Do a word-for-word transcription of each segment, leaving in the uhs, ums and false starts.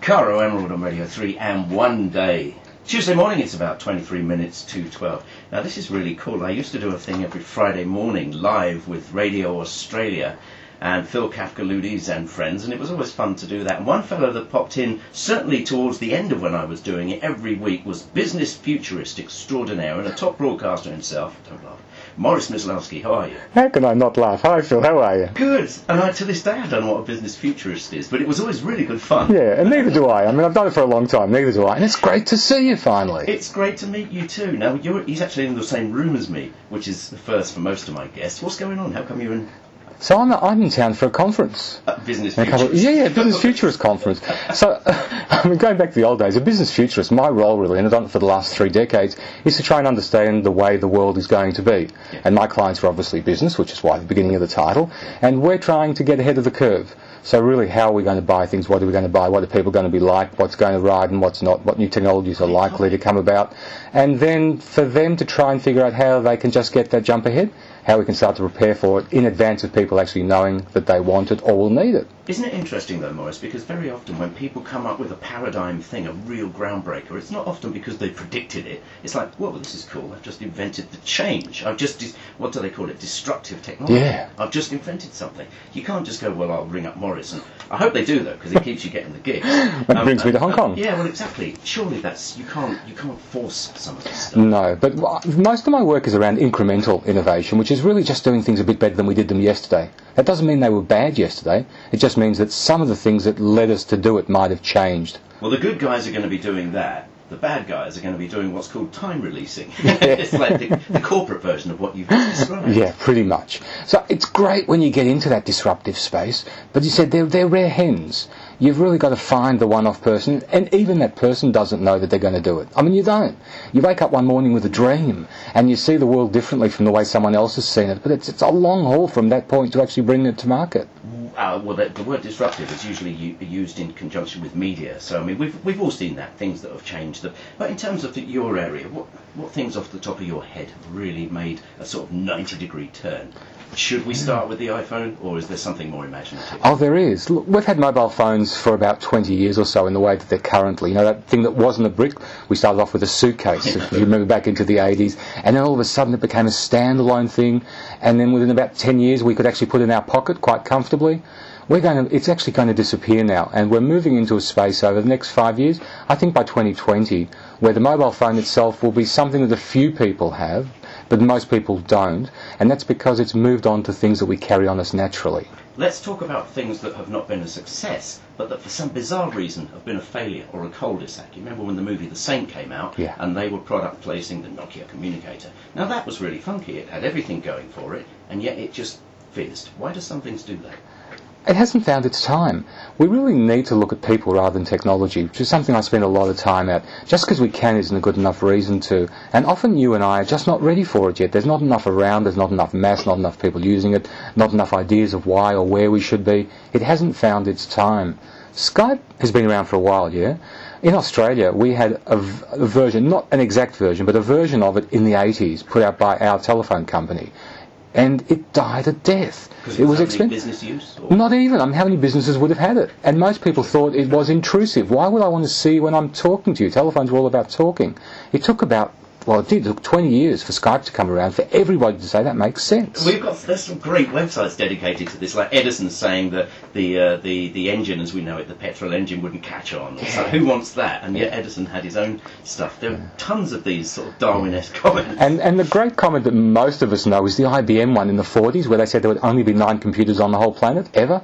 Caro Emerald on Radio three and One Day. Tuesday morning, it's about twenty-three minutes to twelve. Now, this is really cool. I used to do a thing every Friday morning live with Radio Australia and Phil Kafkaloudes and friends, and it was always fun to do that. And one fellow that popped in, certainly towards the end of when I was doing it every week, was business futurist extraordinaire and a top broadcaster himself. Don't laugh. Morris Myslowski, how are you? How can I not laugh? Hi Phil, how are you? Good. And I, to this day, I don't know what a business futurist is, but it was always really good fun. Yeah, and neither do I. I mean, I've done it for a long time, neither do I. And it's great to see you finally. It's great to meet you too. Now, you're, he's actually in the same room as me, which is the first for most of my guests. What's going on? How come you're in... So I'm, I'm in town for a conference. Uh, business a futurist. Of, yeah, yeah, business futurist conference. So, I mean, going back to the old days, a business futurist, my role really, and I've done it for the last three decades, is to try and understand the way the world is going to be. Yeah. And my clients are obviously business, which is why the beginning of the title, and we're trying to get ahead of the curve. So really, how are we going to buy things? What are we going to buy? What are people going to be like? What's going to ride and what's not? What new technologies are likely to come about? And then for them to try and figure out how they can just get that jump ahead, how we can start to prepare for it in advance of people actually knowing that they want it or will need it. Isn't it interesting though, Morris, because very often when people come up with a paradigm thing, a real groundbreaker, it's not often because they predicted it. It's like, well, this is cool, I've just invented the change. I've just, dis- what do they call it, destructive technology. Yeah. I've just invented something. You can't just go, well, I'll ring up Morris, and I hope they do though, because it keeps you getting the gigs. That um, brings me to Hong Kong. Uh, yeah, well, exactly. Surely that's, you can't, you can't force some of this stuff. No, but most of my work is around incremental innovation, which is really just doing things a bit better than we did them yesterday. That doesn't mean they were bad yesterday. It just means that some of the things that led us to do it might have changed. Well, the good guys are going to be doing that. The bad guys are going to be doing what's called time releasing. It's like the, the corporate version of what you've just described. Yeah, pretty much. So it's great when you get into that disruptive space, but you said they're, they're rare hens. You've really got to find the one-off person, and even that person doesn't know that they're going to do it. I mean, you don't. You wake up one morning with a dream, and you see the world differently from the way someone else has seen it, but it's, it's a long haul from that point to actually bring it to market. Uh, well, the, the word disruptive is usually u- used in conjunction with media. So, I mean, we've we've all seen that, things that have changed. The, but in terms of the, your area, what what things off the top of your head have really made a sort of ninety-degree turn? Should we start with the iPhone, or is there something more imaginative? Oh, there is. Look, we've had mobile phones for about twenty years or so in the way that they're currently. You know, that thing that wasn't a brick, we started off with a suitcase, if you remember back into the eighties, and then all of a sudden it became a standalone thing, and then within about ten years we could actually put it in our pocket quite comfortably. We're going to, it's actually going to disappear now, and we're moving into a space over the next five years, I think by twenty twenty, where the mobile phone itself will be something that a few people have, but most people don't, and that's because it's moved on to things that we carry on us naturally. Let's talk about things that have not been a success, but that for some bizarre reason have been a failure or a cul-de-sac. You remember when the movie The Saint came out, yeah. and they were product placing the Nokia communicator. Now that was really funky, it had everything going for it, and yet it just fizzed. Why do some things do that? It hasn't found its time. We really need to look at people rather than technology, which is something I spend a lot of time at. Just because we can isn't a good enough reason to. And often you and I are just not ready for it yet. There's not enough around, there's not enough mass, not enough people using it, not enough ideas of why or where we should be. It hasn't found its time. Skype has been around for a while, yeah? In Australia, we had a, v- a version, not an exact version, but a version of it in the eighties, put out by our telephone company. And it died a death. It was expensive. Business use? Or? Not even. I mean, how many businesses would have had it? And most people thought it was intrusive. Why would I want to see when I'm talking to you? Telephones were all about talking. It took about, well, it did. It took twenty years for Skype to come around for everybody to say that makes sense. We've got there's some great websites dedicated to this, like Edison saying that the uh, the the engine, as we know it, the petrol engine wouldn't catch on. Yeah. So who wants that? And yet Edison had his own stuff. There are tons of these sort of Darwin-esque comments. And and the great comment that most of us know is the I B M one in the forties, where they said there would only be nine computers on the whole planet ever,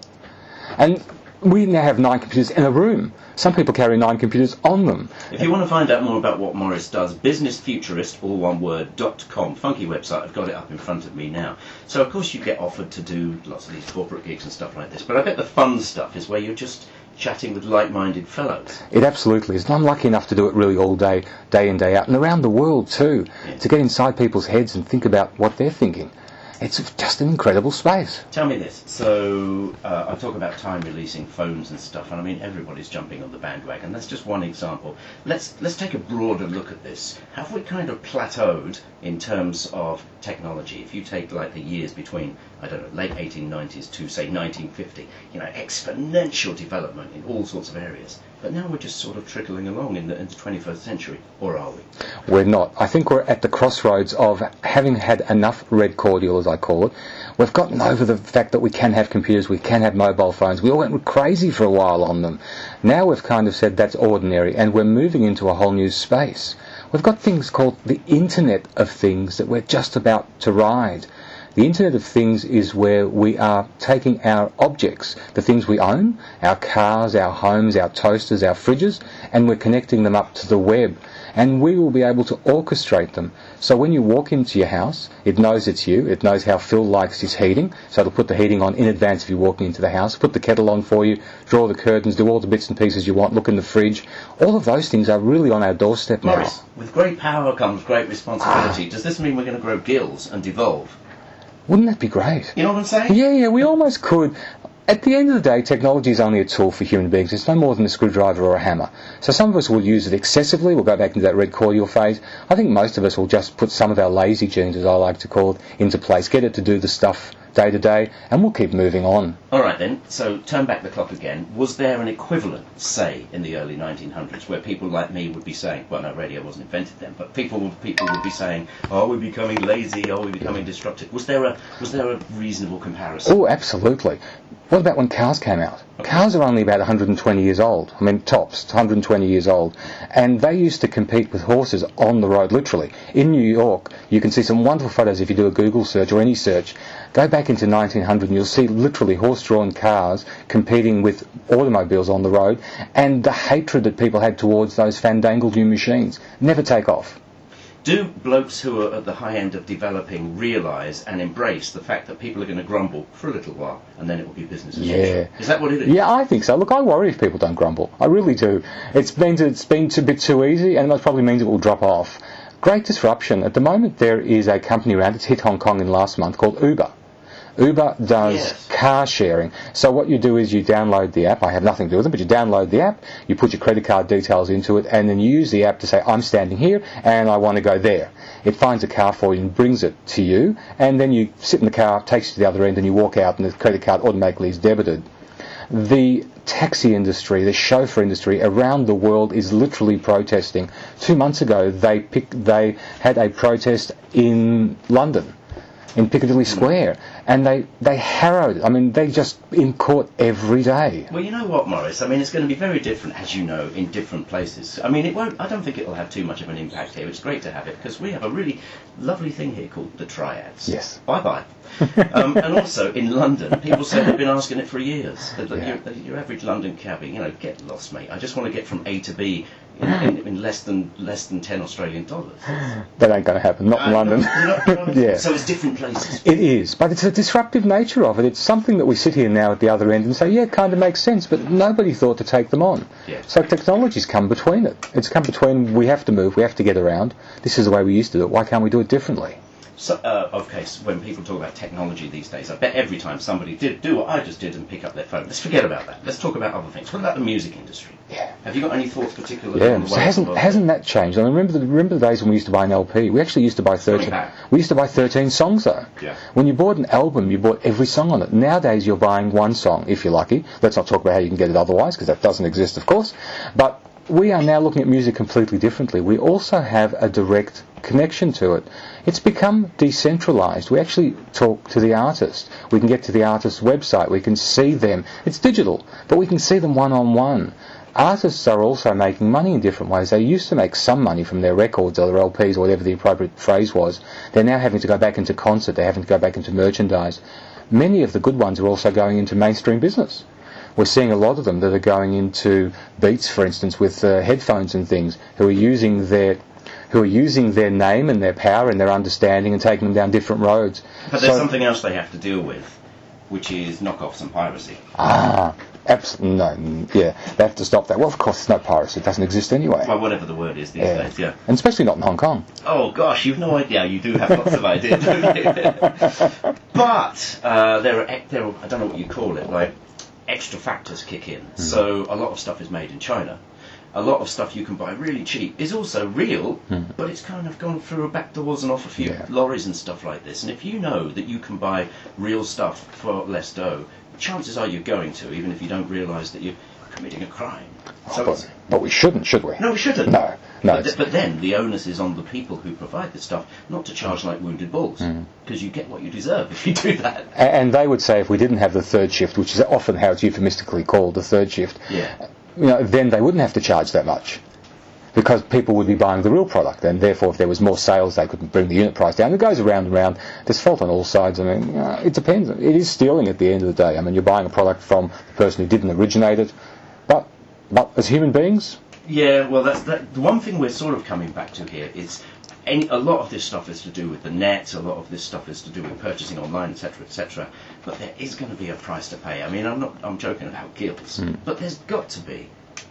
and we now have nine computers in a room. Some people carry nine computers on them. If you want to find out more about what Morris does, business futurist, all one word, dot com. Funky website, I've got it up in front of me now. So, of course, you get offered to do lots of these corporate gigs and stuff like this, but I bet the fun stuff is where you're just chatting with like-minded fellows. It absolutely is. And I'm lucky enough to do it really all day, day in, day out, and around the world too, yeah. to get inside people's heads and think about what they're thinking. It's just an incredible space. Tell me this. So uh, I talk about time releasing phones and stuff, and I mean everybody's jumping on the bandwagon. That's just one example. Let's let's take a broader look at this. Have we kind of plateaued in terms of technology? If you take like the years between, I don't know, late eighteen nineties to say nineteen fifty, you know, exponential development in all sorts of areas. But now we're just sort of trickling along in the, in the twenty-first century, or are we? We're not. I think we're at the crossroads of having had enough red cordial, as I call it. We've gotten over the fact that we can have computers, we can have mobile phones. We all went crazy for a while on them. Now we've kind of said that's ordinary, and we're moving into a whole new space. We've got things called the Internet of Things that we're just about to ride. The Internet of Things is where we are taking our objects, the things we own, our cars, our homes, our toasters, our fridges, and we're connecting them up to the web. And we will be able to orchestrate them. So when you walk into your house, it knows it's you, it knows how Phil likes his heating, so it'll put the heating on in advance if you're walking into the house, put the kettle on for you, draw the curtains, do all the bits and pieces you want, look in the fridge. All of those things are really on our doorstep now. Maurice, with great power comes great responsibility. Ah. Does this mean we're going to grow gills and devolve? Wouldn't that be great? You know what I'm saying? Yeah, yeah, we almost could. At the end of the day, technology is only a tool for human beings. It's no more than a screwdriver or a hammer. So some of us will use it excessively. We'll go back into that red cordial phase. I think most of us will just put some of our lazy genes, as I like to call it, into place, get it to do the stuff day to day, and we'll keep moving on. All right then, so turn back the clock again. Was there an equivalent, say, in the early nineteen hundreds, where people like me would be saying, well, no, radio wasn't invented then, but people would, people would be saying, oh, we're becoming lazy, oh, we're becoming destructive. Was there a was there a reasonable comparison? Oh, absolutely. What about when cars came out? Okay. Cars are only about one hundred twenty years old. I mean, tops, one hundred twenty years old. And they used to compete with horses on the road, literally. In New York, you can see some wonderful photos if you do a Google search or any search. Go back into nineteen hundred and you'll see literally horse-drawn cars competing with automobiles on the road, and the hatred that people had towards those fandangled new machines never take off. Do blokes who are at the high end of developing realise and embrace the fact that people are going to grumble for a little while and then it will be business as usual? Yeah. Is that what it is? Yeah, I think so. Look, I worry if people don't grumble. I really do. It's been, to, it's been a bit too easy, and that probably means it will drop off. Great disruption. At the moment, there is a company around, it's hit Hong Kong in last month, called Uber. Uber does yes. car sharing. So what you do is you download the app. I have nothing to do with it, but you download the app, you put your credit card details into it, and then you use the app to say, I'm standing here and I want to go there. It finds a car for you and brings it to you, and then you sit in the car, takes you to the other end, and you walk out and the credit card automatically is debited. The taxi industry, the chauffeur industry around the world is literally protesting. Two months ago, they picked, they had a protest in London, in Piccadilly Square, and they, they harrowed it. I mean, they just in court every day. Well, you know what, Maurice? I mean, it's going to be very different, as you know, in different places. I mean, it won't. I don't think it'll have too much of an impact here. It's great to have it, because we have a really lovely thing here called the Triads. Yes. Bye-bye. um, and also, in London, people say they've been asking it for years. That, that Yeah. your, your average London cabbie, you know, get lost, mate. I just want to get from A to B in, in, in less than less than ten Australian dollars. That ain't going to happen, not in Uh, London. no, you know- you know what I mean? Yeah. So it's different places. It is, but it's a disruptive nature of it. It's something that we sit here now at the other end and say, yeah, it kind of makes sense, but nobody thought to take them on. Yeah. So technology's come between it. It's come between, we have to move, we have to get around. This is the way we used to do it. Why can't we do it differently? So, uh, okay, so when people talk about technology these days, I bet every time somebody did do what I just did and pick up their phone, let's forget about that. Let's talk about other things. What about the music industry? Yeah. Have you got any thoughts particularly Yeah, on the so way hasn't it's hasn't that changed? I mean, remember the remember the days when we used to buy an L P? We actually used to buy thirteen. back. We used to buy thirteen songs though. Yeah. When you bought an album, you bought every song on it. Nowadays, you're buying one song if you're lucky. Let's not talk about how you can get it otherwise, because that doesn't exist, of course. But we are now looking at music completely differently. We also have a direct connection to it. It's become decentralised. We actually talk to the artist. We can get to the artist's website. We can see them. It's digital, but we can see them one-on-one. Artists are also making money in different ways. They used to make some money from their records or their L Ps or whatever the appropriate phrase was. They're now having to go back into concert. They're having to go back into merchandise. Many of the good ones are also going into mainstream business. We're seeing a lot of them that are going into Beats, for instance, with uh, headphones and things, who are using their who are using their name and their power and their understanding and taking them down different roads. But there's So- something else they have to deal with, which is knockoffs and piracy. Ah, absolutely no. mm, Yeah, they have to stop that. Well, of course, there's no piracy. It doesn't exist anyway. Well, whatever the word is these Yeah. days, yeah. And especially not in Hong Kong. Oh gosh, you've no idea. You do have lots of ideas, don't you? But uh, there are, ec- there are, I don't know what you call it, like extra factors kick in. Mm. So a lot of stuff is made in China. A lot of stuff you can buy really cheap is also real, Mm. but it's kind of gone through back doors and off a few Yeah. lorries and stuff like this. And if you know that you can buy real stuff for less dough, chances are you're going to, even if you don't realise that you committing a crime. Oh, So but, but we shouldn't, should we? no, we shouldn't. No, no. But, th- but then the onus is on the people who provide this stuff not to charge like wounded bulls, because mm. you get what you deserve if you do that. And, and they would say if we didn't have the third shift, which is often how it's euphemistically called, the third shift, yeah. you know, then they wouldn't have to charge that much, because people would be buying the real product, and therefore if there was more sales they could bring the unit price down. It goes around and round. There's fault on all sides. I mean, uh, it depends. It is stealing at the end of the day. I mean, you're buying a product from the person who didn't originate it, but but as human beings... Yeah, well, that's that. The one thing we're sort of coming back to here is any, a lot of this stuff is to do with the net, a lot of this stuff is to do with purchasing online, et cetera, et cetera. But there is going to be a price to pay. I mean, I'm not, I'm joking about guilds, mm. but there's got to be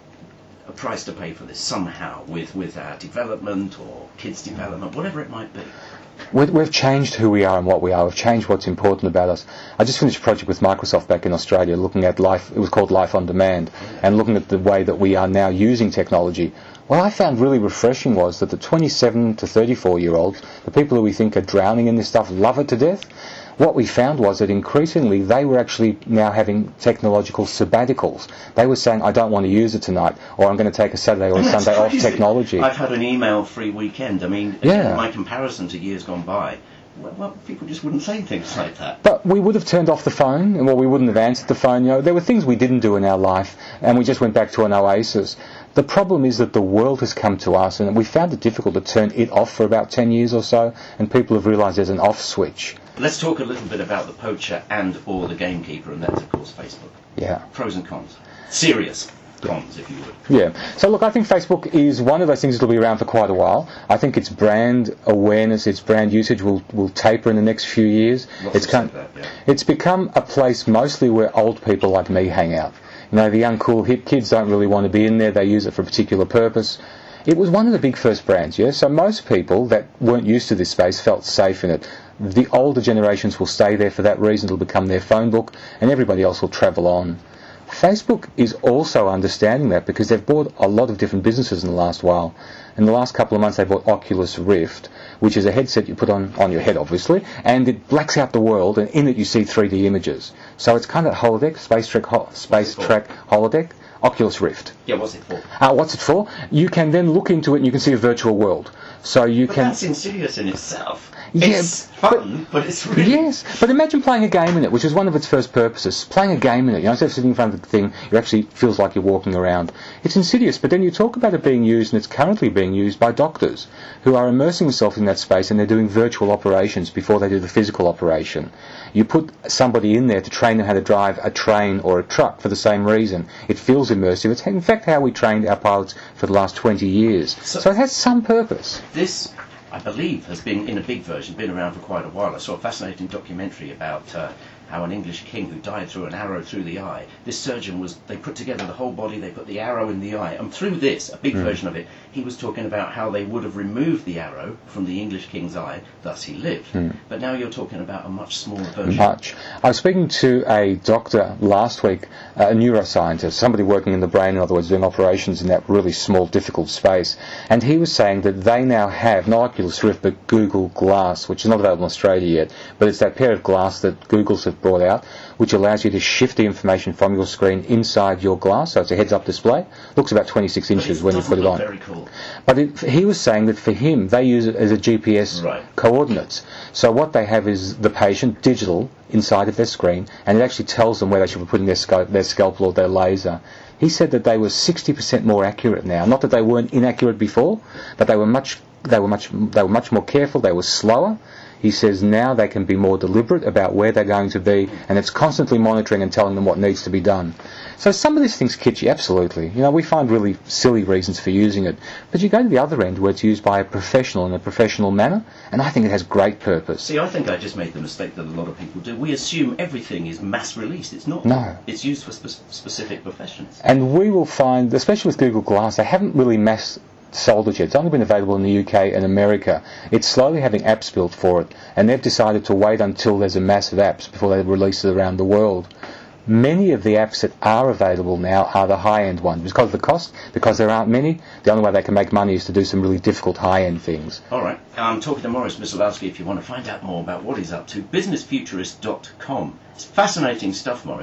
a price to pay for this somehow, with, with our development or kids' development, whatever it might be. We've changed who we are and what we are. We've changed what's important about us. I just finished a project with Microsoft back in Australia looking at life, it was called Life on Demand, and looking at the way that we are now using technology. What I found really refreshing was that the twenty-seven to thirty-four year olds, the people who we think are drowning in this stuff, love it to death. What we found was that increasingly they were actually now having technological sabbaticals. They were saying, I don't want to use it tonight, or I'm going to take a Saturday or a Sunday off technology. I've had an email-free weekend. I mean, yeah. my comparison to years gone by, well, well, people just wouldn't say things like that. But we would have turned off the phone, and well, we wouldn't have answered the phone. You know, there were things we didn't do in our life, and we just went back to an oasis. The problem is that the world has come to us, and we found it difficult to turn it off for about ten years or so, and people have realised there's an off switch. Let's talk a little bit about the poacher and or the gamekeeper, and that's, of course, Facebook. Yeah. Pros and cons. Serious cons, if you would. Yeah. So, look, I think Facebook is one of those things that will be around for quite a while. I think its brand awareness, its brand usage will, will taper in the next few years. Lots it's, of come, that, yeah. It's become a place mostly where old people like me hang out. You know, the young, cool, hip kids don't really want to be in there. They use it for a particular purpose. It was one of the big first brands, yeah? So most people that weren't used to this space felt safe in it. The older generations will stay there for that reason. It'll become their phone book, and everybody else will travel on. Facebook is also understanding that because they've bought a lot of different businesses in the last while. In the last couple of months, they bought Oculus Rift, which is a headset you put on, on your head, obviously, and it blacks out the world, and in it you see three D images. So it's kind of holodeck, Space Trek, ho- Space Trek holodeck, Oculus Rift. Yeah, what's it for? Uh, what's it for? You can then look into it and you can see a virtual world. So you but can. That's insidious in itself. Yeah, it's fun, but, but it's really... Yes, but imagine playing a game in it, which is one of its first purposes. Playing a game in it, you know, instead of sitting in front of the thing, it actually feels like you're walking around. It's insidious, but then you talk about it being used, and it's currently being used by doctors who are immersing themselves in that space, and they're doing virtual operations before they do the physical operation. You put somebody in there to train them how to drive a train or a truck for the same reason. It feels immersive. It's in fact how we trained our pilots for the last twenty years. So, so it has some purpose. This, I believe, has been, in a big version, been around for quite a while. I saw a fascinating documentary about uh, how an English king who died through an arrow through the eye, this surgeon was, they put together the whole body, they put the arrow in the eye, and through this, a big mm. version of it, he was talking about how they would have removed the arrow from the English king's eye, thus he lived. Mm. But now you're talking about a much smaller version. Much. I was speaking to a doctor last week, a neuroscientist, somebody working in the brain, in other words, doing operations in that really small, difficult space, and he was saying that they now have, not Oculus Rift, but Google Glass, which is not available in Australia yet, but it's that pair of glass that Google's have brought out, which allows you to shift the information from your screen inside your glass, so it's a heads-up display. Looks about twenty-six inches when you put it on. Very cool. But it, he was saying that for him, they use it as a G P S right. coordinates. So what they have is the patient digital inside of their screen, and it actually tells them where they should be putting their, scope, their scalpel or their laser. He said that they were sixty percent more accurate now. Not that they weren't inaccurate before, but they were much, they were much, they were much more careful. They were slower. He says now they can be more deliberate about where they're going to be, and it's constantly monitoring and telling them what needs to be done. So some of these things kitschy, absolutely. You know, we find really silly reasons for using it. But you go to the other end where it's used by a professional in a professional manner, and I think it has great purpose. See, I think I just made the mistake that a lot of people do. We assume everything is mass released. It's not. No. It's used for spe- specific professions. And we will find, especially with Google Glass, they haven't really mass sold it yet. It's only been available in the U K and America. It's slowly having apps built for it, and they've decided to wait until there's a mass of apps before they release it around the world. Many of the apps that are available now are the high-end ones. Because of the cost, because there aren't many, the only way they can make money is to do some really difficult high-end things. All right. I'm talking to Maurice Myslowski if you want to find out more about what he's up to. business futurist dot com. It's fascinating stuff, Maurice.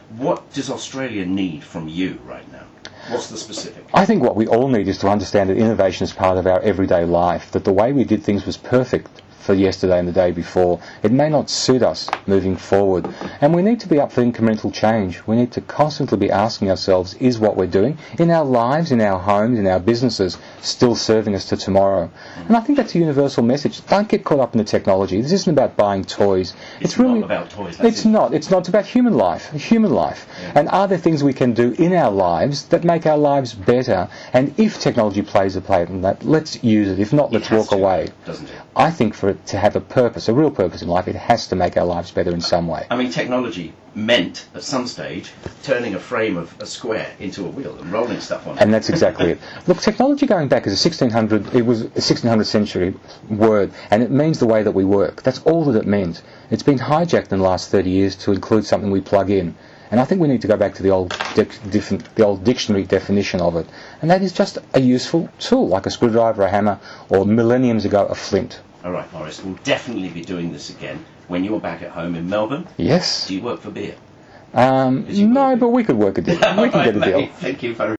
What does Australia need from you right now? What's the specific? I think what we all need is to understand that innovation is part of our everyday life, that the way we did things was perfect for yesterday and the day before. It may not suit us moving forward. And we need to be up for incremental change. We need to constantly be asking ourselves, is what we're doing in our lives, in our homes, in our businesses, still serving us to tomorrow? Mm. And I think that's a universal message. Don't get caught up in the technology. This isn't about buying toys. It's, it's really not about toys. It's it. not. It's not. It's about human life. Human life. Yeah. And are there things we can do in our lives that make our lives better? And if technology plays a part in that, let's use it. If not, let's walk to, away. Doesn't it? I think for it to have a purpose, a real purpose in life, it has to make our lives better in some way. I mean, technology meant, at some stage, turning a frame of a square into a wheel and rolling stuff on it. And that's exactly it. Look, technology going back is a sixteen hundred, it was a sixteen hundredth century word, and it means the way that we work. That's all that it meant. It's been hijacked in the last thirty years to include something we plug in. And I think we need to go back to the old dic- diff- the old dictionary definition of it. And that is just a useful tool, like a screwdriver, a hammer, or millenniums ago, a flint. All right, Maurice, we'll definitely be doing this again when you're back at home in Melbourne. Yes. Do you work for beer? Um, no, but we could work a deal. We can right, get a deal. mate. Thank you very